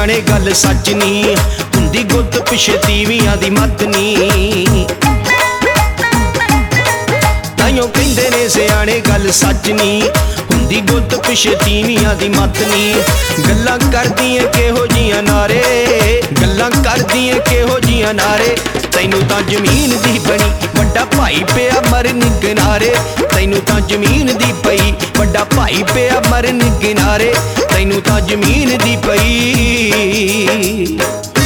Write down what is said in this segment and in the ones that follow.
सियाणे गल सच नी हुंदी गुत पिछे तीवियां दी मत नी ताइयों कहिंदे ने सियाणे गल सच नी हुंदी गुत पिछे तीवियां दी मत नी गल्लां करदियां किहो जियां नारे गल्लां करदियां किहो जियां नारे तैनू तां जमीन दी बनी वड्डा भाई पिया मरन किनारे तैनू तां जमीन दी पई वड्डा भाई पिया मरन किनारे तैनू तां जमीन दी पई।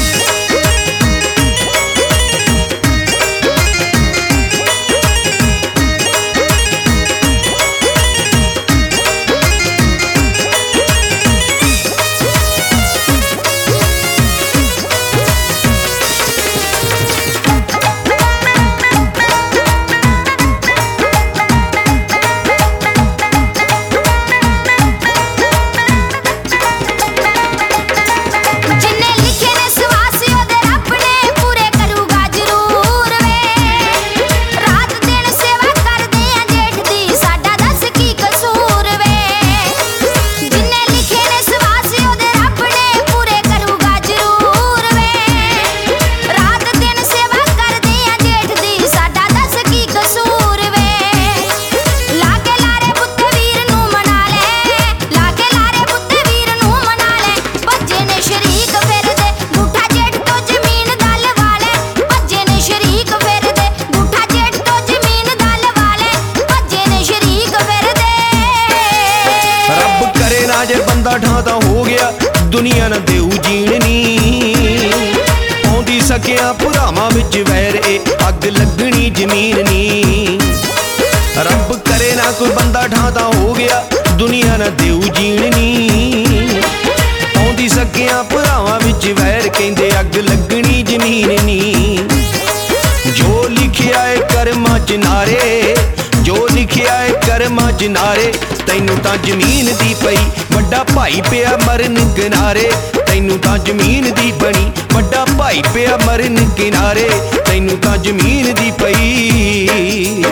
जे बंदा ढांदा हो गया दुनिया न देऊ जीण नी आउंदी सकिया भरावां विच वैर ए अग लगनी जमीन नी रब करे ना कोई बंदा ढांदा हो गया दुनिया न देऊ जीण नी आउंदी सकिया भरावां विच वैर कहंदे अग लगनी जमीन नी जो लिखिया है कर्मां च नारे जो लिखिया है कर्मां च नारे तैनू तां जमीन दी पई वड्डा भाई पिया मरन किनारे तैनू तां जमीन दी बनी वड्डा भाई पिया मरन किनारे तैनू तां जमीन दी पई।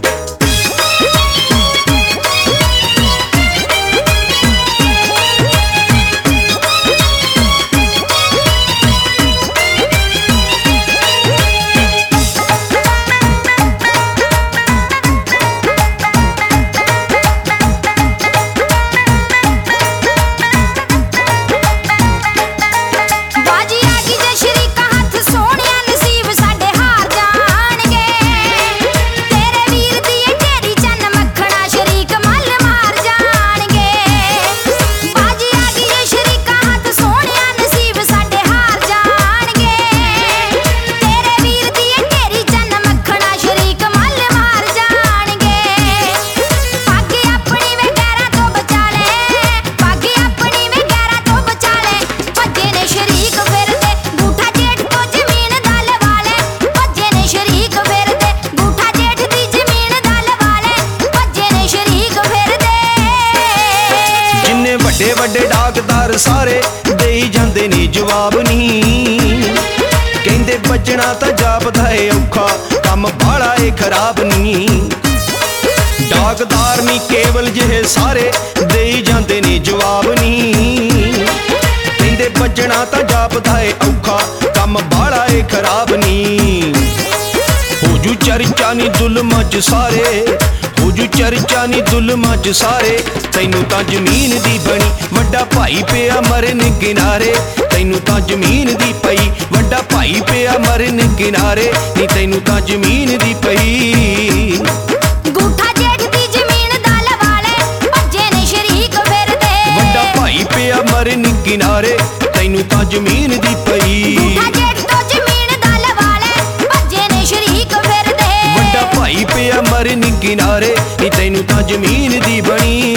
वड्डे वड्डे डाकदार सारे देई जांदे ने जवाब नी कहंदे बचना तां जापदा है औखा कम बाला है खराब नी डाकदार नी केवल जिहे सारे देई जांदे ने जवाब नी कहंदे बचना तां जापदा है औखा कम बाला है खराब नी हो जू चर्चा नी जुल्मां च सारे हो जू चर्चा नी जुल्मां च सारे तैनू तां जमीन दी बनी वड्डा भाई पिया मरन किनारे तैनू तां जमीन दी पई वड्डा भाई पिया मरन किनारे नी तैनू तां जमीन दी पई। गूठा जेठ दी जमीन दा लवाले भज्जे ने शरीक फिरदे वड्डा भाई पिया मरन किनारे तैनू तां जमीन दी पई गूठा जेठ तो जमीन दा लवाले भज्जे ने शरीक फिरदे वड्डा भाई पिया मरन किनारे नी तैनू तां जमीन दी बनी।